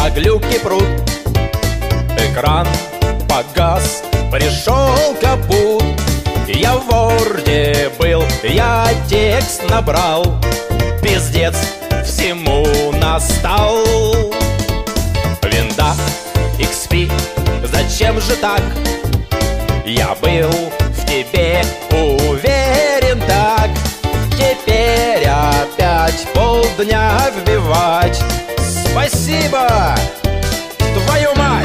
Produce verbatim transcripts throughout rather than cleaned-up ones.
а глюки прут. Экран погас, пришел капут. Я в ворде был, я текст набрал. Пиздец всему настал. Винда икс пи, зачем же так? Я был в тебе уверен так. Теперь опять полдня вбивать. Спасибо, твою мать!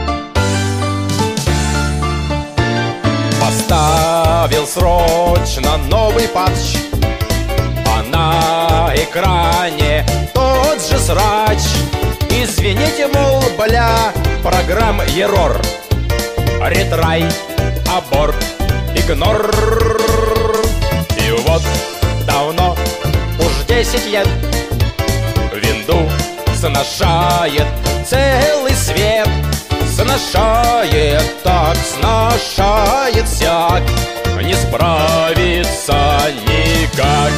Поставил срочно новый патч, а на экране тот же срач. Извините, мол, бля, программ ерор. Ретрай, аборт, игнор. И вот давно, уж десять лет, винду сношает целый свет. Сношает так, сношает сяк, не справится никак.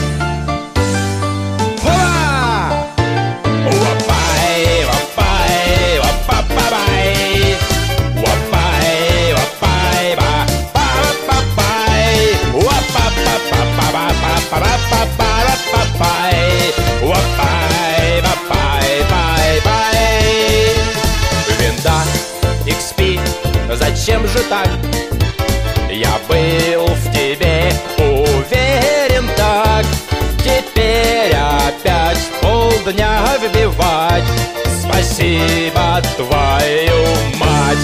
Ва! Вапай, вапай, вапапапай. Вапай, вапай, вапапапай. Вапапапапапапапапапапай. Вапай, вапай, бай, бай. Винда икс пи, зачем же так? Я был в тебе уверен так. Теперь опять полдня вбивать. Спасибо, твою мать!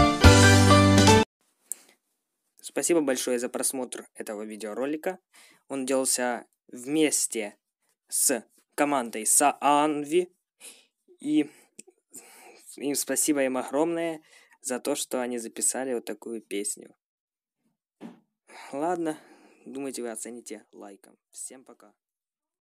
Спасибо большое за просмотр этого видеоролика. Он делался вместе с командой Саанви. И им спасибо им огромное за то, что они записали вот такую песню. Ладно, думайте, вы оцените лайком. Всем пока.